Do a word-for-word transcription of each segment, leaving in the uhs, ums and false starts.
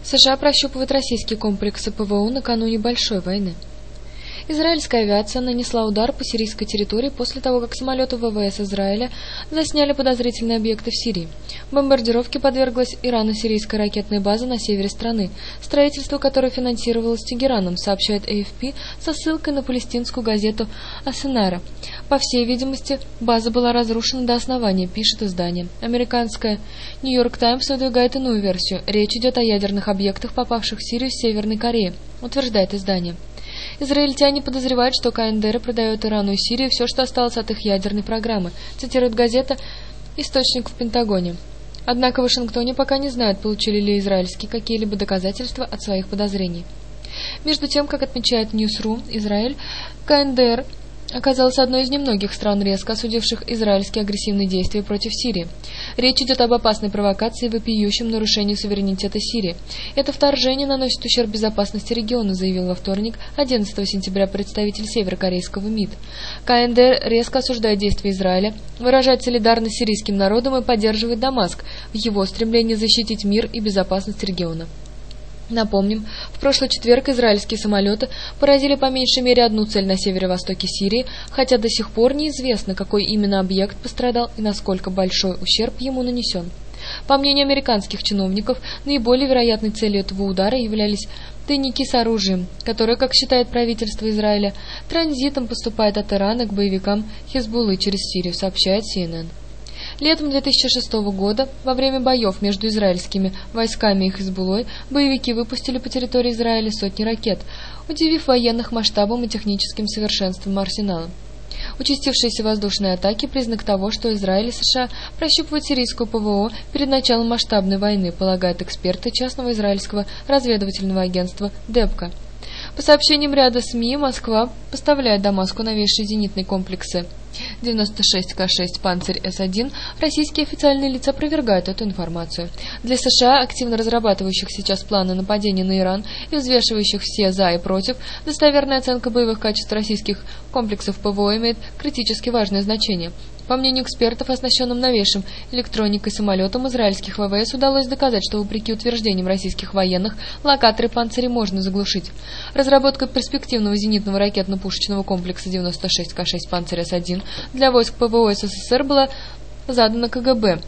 США прощупывают российские комплексы ПВО накануне большой войны. Израильская авиация нанесла удар по сирийской территории после того, как самолеты ВВС Израиля засняли подозрительные объекты в Сирии. Бомбардировке подверглась ирано-сирийская ракетная база на севере страны, строительство которой финансировалось Тегераном, сообщает эй эф пи со ссылкой на палестинскую газету «Асенара». По всей видимости, база была разрушена до основания, пишет издание. Американская «Нью-Йорк Таймс» выдвигает иную версию. Речь идет о ядерных объектах, попавших в Сирию с Северной Кореи, утверждает издание. Израильтяне подозревают, что КНДР продает Ирану и Сирии все, что осталось от их ядерной программы, цитирует газета «Источник в Пентагоне». Однако в Вашингтоне пока не знают, получили ли израильские какие-либо доказательства от своих подозрений. Между тем, как отмечает Ньюс.ру, Израиль, КНДР оказалась одной из немногих стран, резко осудивших израильские агрессивные действия против Сирии. Речь идет об опасной провокации и вопиющем нарушении суверенитета Сирии. Это вторжение наносит ущерб безопасности региона, заявил во вторник, одиннадцатого сентября, представитель северокорейского МИД. КНДР резко осуждает действия Израиля, выражает солидарность с сирийским народом и поддерживает Дамаск в его стремлении защитить мир и безопасность региона. Напомним, в прошлый четверг израильские самолеты поразили по меньшей мере одну цель на северо-востоке Сирии, хотя до сих пор неизвестно, какой именно объект пострадал и насколько большой ущерб ему нанесен. По мнению американских чиновников, наиболее вероятной целью этого удара являлись тайники с оружием, которые, как считает правительство Израиля, транзитом поступают от Ирана к боевикам Хизбуллы через Сирию, сообщает си эн эн. Летом две тысячи шестого года, во время боев между израильскими войсками и Хизбуллой, боевики выпустили по территории Израиля сотни ракет, удивив военных масштабом и техническим совершенством арсенала. Участившиеся воздушные атаки – признак того, что Израиль и США прощупывают сирийскую ПВО перед началом масштабной войны, полагают эксперты частного израильского разведывательного агентства ДЭПКО. По сообщениям ряда СМИ, Москва поставляет Дамаску новейшие зенитные комплексы девяносто шесть ка шесть «Панцирь С один», российские официальные лица опровергают эту информацию. Для США, активно разрабатывающих сейчас планы нападения на Иран и взвешивающих все «за» и «против», достоверная оценка боевых качеств российских комплексов ПВО имеет критически важное значение. По мнению экспертов, оснащенным новейшим электроникой самолетом израильских ВВС удалось доказать, что, вопреки утверждениям российских военных, локаторы «Панциря» можно заглушить. Разработка перспективного зенитного ракетно-пушечного комплекса девяносто шесть ка шесть «Панцирь С один» для войск ПВО СССР была задана КГБ.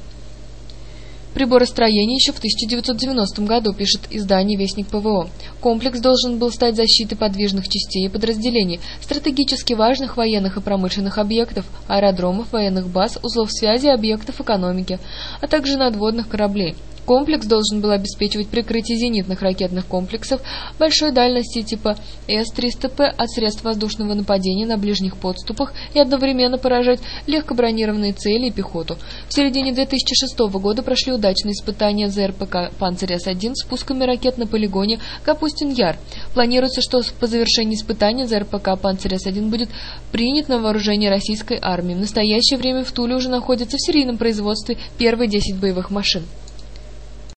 Приборостроение еще в тысяча девятьсот девяностом году, пишет издание «Вестник ПВО». Комплекс должен был стать защитой подвижных частей и подразделений, стратегически важных военных и промышленных объектов, аэродромов, военных баз, узлов связи и объектов экономики, а также надводных кораблей. Комплекс должен был обеспечивать прикрытие зенитных ракетных комплексов большой дальности типа С триста П от средств воздушного нападения на ближних подступах и одновременно поражать легкобронированные цели и пехоту. В середине две тысячи шестого года прошли удачные испытания ЗРПК «Панцирь С один» с пусками ракет на полигоне Капустин-Яр. Планируется, что по завершении испытания ЗРПК «Панцирь С один» будет принят на вооружение российской армии. В настоящее время в Туле уже находится в серийном производстве первые десять боевых машин.